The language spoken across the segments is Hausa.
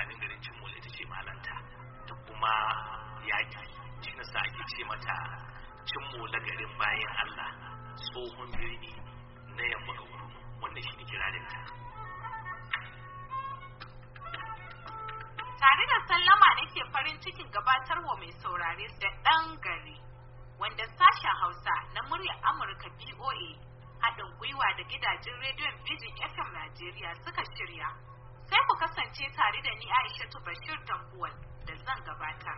mutanen garin Cimola ita ce malanta da kuma yaƙi. Shi nasa ake ce mata Cimola garin bayan Allah, tsohon birni na yamma ga Urmu, wanda shi ne kirarinta. Tare da sallama nake farin cikin gabatarwa mai saurare da ɗan gari, wanda sashen Hausa na muryar Amurka BOA haɗin gwiwa da gidajen rediyon Vision FM Najeriya suka shirya. Sai ku kasance tare da ni Aishatu Bashir Tambuwal da zan gabatar.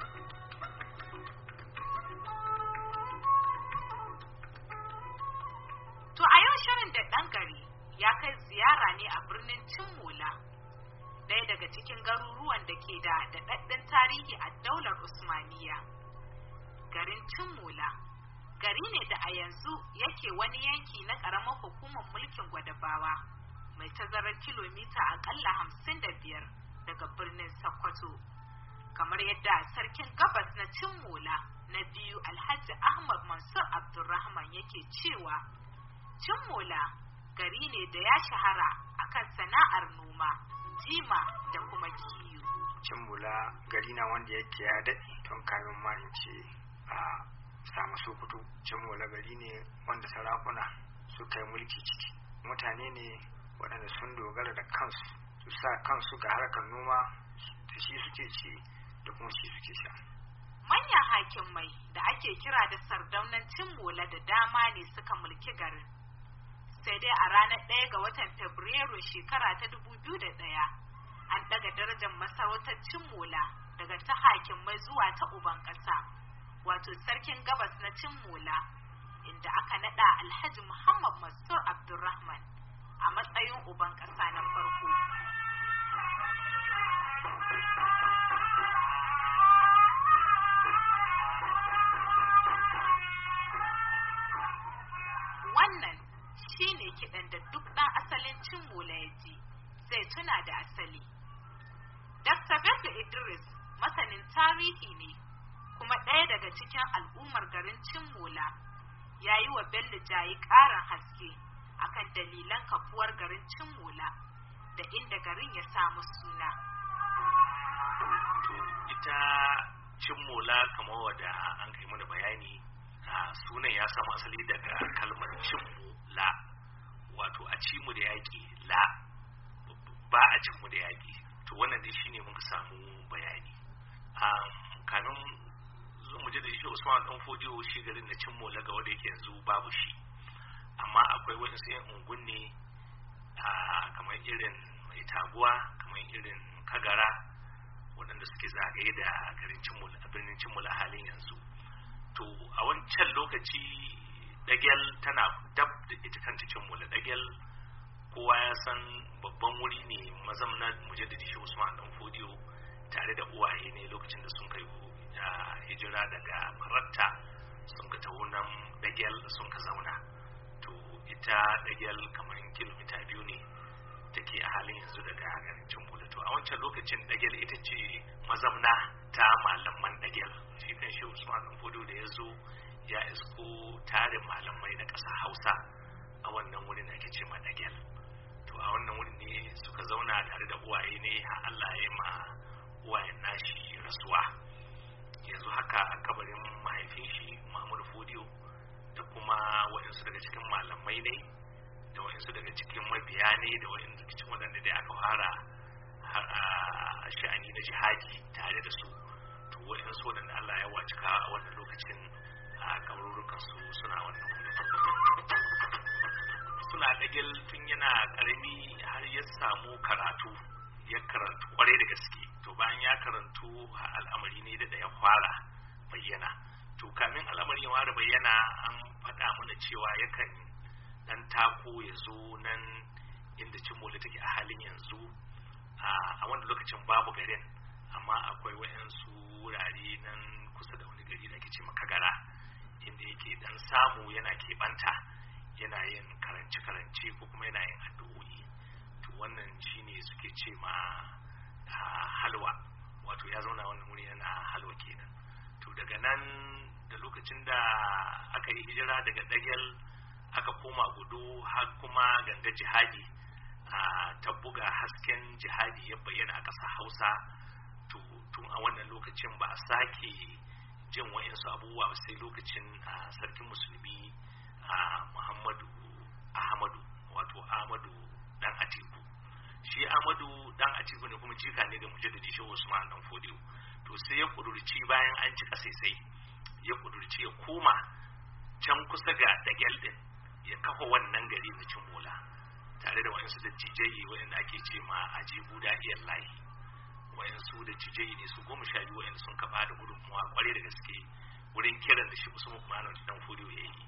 To a yau shirin da ɗan gari ya kai ziyara ne a birnin Cimola, ɗaya daga cikin garuruwan da ke da daɗaɗɗen tarihi a daular Usmaniya. Garin Cimola gari ne da a yanzu yake wani yanki na ƙaramar hukumar mulkin Gwadabawa mai tazarar kilomita aƙalla 55 daga birnin Sokoto. Kamar yadda sarkin gabas na Cimola na biyu Alhaji Ahmad Mansur Abdulrahman yake cewa, Cimola gari ne da ya shahara akan sana'ar noma, jima da kuma kiyo. Cimola gari na wanda yake ya daɗe tun kamin ma in ce a samu Sokoto. Cimola gari ne wanda sarakuna suka yi mulki ciki. Mutane ne waɗanda sun dogara da kansu, su sa kansu ga harkar noma, da shi suke ci da kuma shi suke sha. Manyan hakimai da ake kira da sardaunan Cimola da dama ne suka mulki garin. Sai dai a ranar 1 ga watan Fabrairu shekara ta 2001 an daga darajar masarautar Cimola daga ta hakimai zuwa ta uban ƙasa, wato sarkin gabas na Cimola, inda aka nada Alhaji Muhammad Mansur Abdulrahman a matsayin uban ƙasa na farko. Wannan shi ne kiɗan da duk ɗan asalin Cimola ya ji zai tuna da asali. Dr. Bello Idris masanin tarihi ne kuma ɗaya daga cikin al'ummar garin Cimola, ya yi wa Bello Jayi ƙarin haske akan dalilan kafuwar garin Cimola da inda garin ya samu suna. Ita Cimola kamar wadda an kai mana bayani, sunan ya samu asali daga kalmar Cimola, wato a ci mu da yaƙi, la ba a cin mu da yaƙi. To wannan dai shine muka samu bayani. Kamin mu je da shi Usman Dan Fodiyo, shi garin da Cimola ga wanda yake yanzu babu shi, amma akwai wani sai ungunne kamar irin Mai Taguwa, kamar irin Kagara, waɗanda suke zagaye da garin Cimola, a birnin Cimola halin yanzu. To a wancan lokaci Dagel tana dab da ita kanta Cimola. Dagel kowa ya san babban wuri ne mazamnan mujaddidi shi Usman Dan Fodiyo tare da uwaye ne lokacin da sun kai hijira daga Maratta sun ka taho nan Dagel sun ka zauna. To ita Dagel kamar kilomita 2 ne take a halin yanzu daga garin Cimola. To a wancan lokacin Dagel ita ce mazamna ta malaman Dagel. Shi kan shi Usman Dan Fodiyo da ya zo ya isko tarin malamai na ƙasa Hausa a wannan wurin da ake ce ma Dagel. To a wannan wurin ne suka zauna tare da uwaye ne har Allah ya ma uwayen nashi rasuwa. Yanzu haka a kabarin mahaifin shi Muhammadu Fodiyo da kuma waɗansu daga cikin malamai ne da waɗansu daga cikin mabiya ne da waɗansu daga cikin waɗanda dai aka fara sha'ani na jihadi tare da su. To waɗansu waɗanda Allah ya wacika a wannan lokacin a kabarurukan su suna wannan suna Dagel tun yana karami har ya samu karatu, ya karantu kwarai da gaske. To bayan ya karantu al'amari ne da ya fara bayyana. To kamin al'amari ya fara bayyana an faɗa mana cewa yakan dan tako ya zo nan inda Cimola take a halin yanzu. A wanda lokacin babu garin, amma akwai wayansu wurare nan kusa da wani gari da ake ce Kagara, inda yake dan samu yana keɓanta, yana yin karance-karance ko kuma yana yin addu'o'i. To wannan shine suke ce ma halwa, wato ya zauna wannan wuri yana halwa kenan. To daga nan da lokacin da aka yi hijira daga Dagel aka koma Gudu har kuma Ganga Jihadi ta buga hasken jihadi ya bayyana a ƙasar Hausa, to tun a wannan lokacin ba a sake jin wa'insu abubuwa ba sai lokacin sarkin musulmi Muhammadu Ahmadu, wato Ahmadu dan Atiku. Shi Ahmadu dan Atiku ne kuma jika ne ga mujaddidi Shehu Usman dan Fodiyo. To sai ya kudurci bayan an ci kasaisai, ya kudurci ya koma can kusa ga Dagel din, ya kafa wannan gari na Cimola tare da wayansu dattijai wayanda ake ce ma Ajibu Da'iyar Lahi. Wayansu dattijai ne su 12 wayanda sun kafa da gudunmuwa kware da gaske wurin kiran da shi Usman dan Fodiyo ya yi.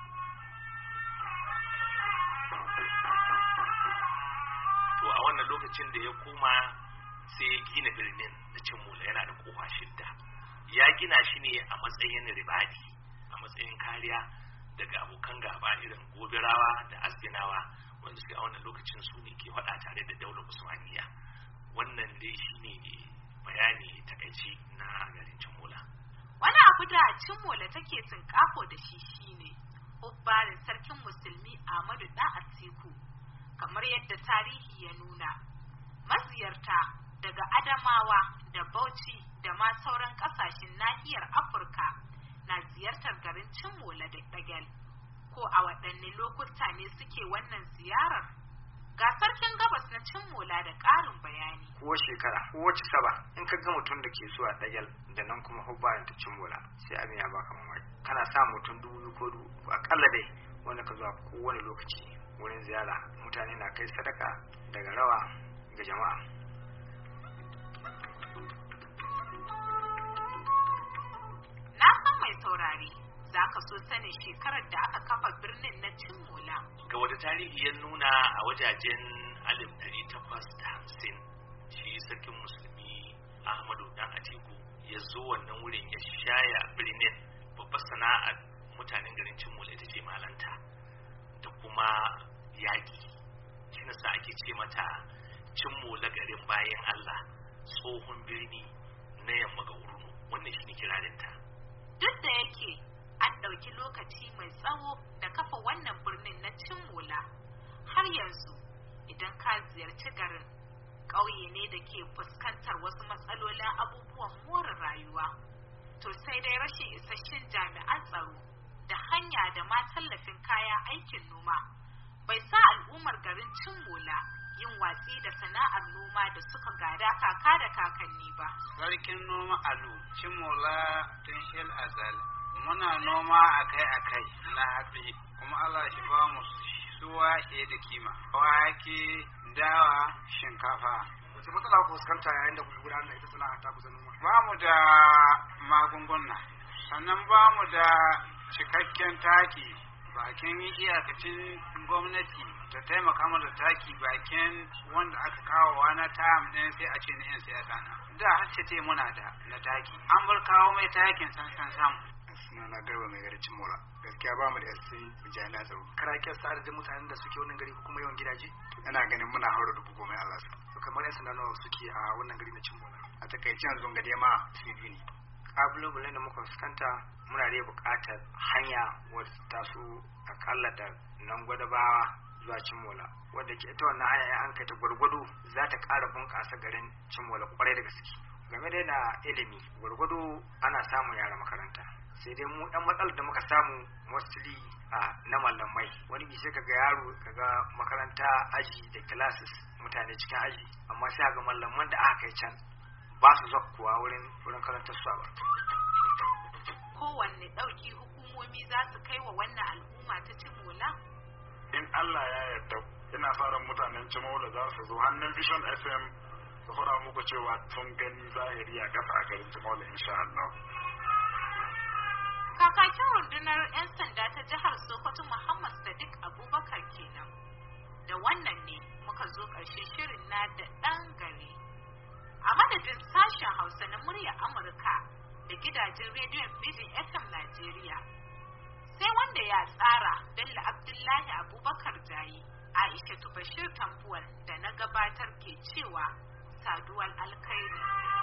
To a wannan lokacin da ya koma sai ya gina birnin na Cimola, yana da kofa 6. Ya gina shi ne a matsayin ribadi, a matsayin kariya daga abokan gaba irin Gobirawa da Asdinawa, wanda suke a wannan lokacin su ne ke faɗa tare da daular Usmaniya. Wannan dai shi ne bayani takaici na garin Cimola. Wani abu da Cimola take tsinkafo da shi shine hubbarin sarkin musulmi Ahmadu dan Atiku. Kamar yadda tarihi ya nuna, maziyarta daga Adamawa da Bauchi da ma sauran kasashen nahiyar Afirka na ziyartar garin Cimola da Dagel. Ko a waɗanne lokuta ne suke wannan ziyarar? Ga sarkin gabas na Cimola da ƙarin bayani. Kowace shekara, kowace saba, in ka ga mutum da ke zuwa Dagel da nan kuma hubbarin ta Cimola, sai abin ya baka mamaki. Kana sa mutum 2000 ko akalla dai wanda ka zuwa kowane lokaci wurin ziyara. Mutane na kai sadaka daga rawa ga jama'a. Na san mai saurare za ka so sanin shekarar da aka kafa birnin na Cimola. Ga wata tarihi ya nuna a wajajen 1850 shi sarkin musulmi Ahmadu dan Atiku ya zo wannan wurin ya shaya birnin. Babbar sana'ar mutanen garin Cimola ita ce malanta da kuma yaƙi. Shi sa ake ce mata Cimola garin bayan Allah, tsohon birni na yamma ga Urnu. Wannan shi ne kirarinta. Duk da yake an ɗauki lokaci mai tsawo da kafa wannan birnin na Cimola, har yanzu idan ka ziyarci garin, ƙauye ne da ke fuskantar wasu matsalolin abubuwan more rayuwa. To sai dai rashin isasshen jami'an tsaro da hanya da ma tallafin kayan aikin noma bai sa al'ummar garin Cimola yin watsi da sana'ar noma da suka gada kaka da kakanni ba. Sarkin noma alu Cimola tun shel azal muna noma akai-akai na hatsi, kuma Allah shi ba mu suwa da kima. Wake, dawa, shinkafa. Wace matsala ku fuskanta yayin da kuke gudanar da ita sana'a ta kusa noma? Ba mu da magunguna, sannan ba mu da cikakken taki. Bakin iyakacin gwamnati ta taimaka mana da taki bakin wanda aka kawo na tam ɗin sai a ce na 'yan siyasa na. Da har ce muna da na taki, an bar kawo mai takin san samu. Suna na Garba mai garin Cimola. Gaskiya ba mu da yasi jami'an tsaro. Kana kiyar sa adadin mutanen da suke wannan gari ko kuma yawan gidaje? Ina ganin muna haura 10,000 Allah sa. To kamar yan sanda nawa suke a wannan gari na Cimola? A takaice yanzu gade ma su biyu ne. Kalubalen da muka fuskanta muna da buƙatar hanya wadda ta so akalla da nan Gwadabawa zuwa Cimola, wadda ke ita wannan hanya an kai ta gwargwado za ta ƙara bunƙasa garin Cimola kwarai da gaske. Game da na ilimi, gwargwado ana samun yara makaranta, sai dai mu ɗan matsalar da muka samu mostly na mallamai. Wani bi sai kaga yaro kaga makaranta aji da classes mutane cikin aji, amma sai ga mallaman da aka kai can ba su zakkuwa wurin karantar su ba. Kowanne ɗauki hukumomi za su kai wa wannan al'umma ta Cimola? In Allah ya yarda, ina fara mutanen Cimola za su zo hannun Vision FM su fara muku cewa sun gani zahiri a ƙasa a garin Cimola insha Allah. Kakakin rundunar 'yan sanda ta jihar Sokoto Muhammad Sadiq Abubakar kenan. Da wannan ne muka zo ƙarshen shirin na da ɗan gari. A madadin sashen Hausa na muryar Amurka da gidajen rediyon Vision FM Najeriya. Sai wanda ya tsara Bello Abdullahi Abubakar Jayi, Aisha Bashir Tambuwal da na gabatar ke cewa saduwar alkhairi.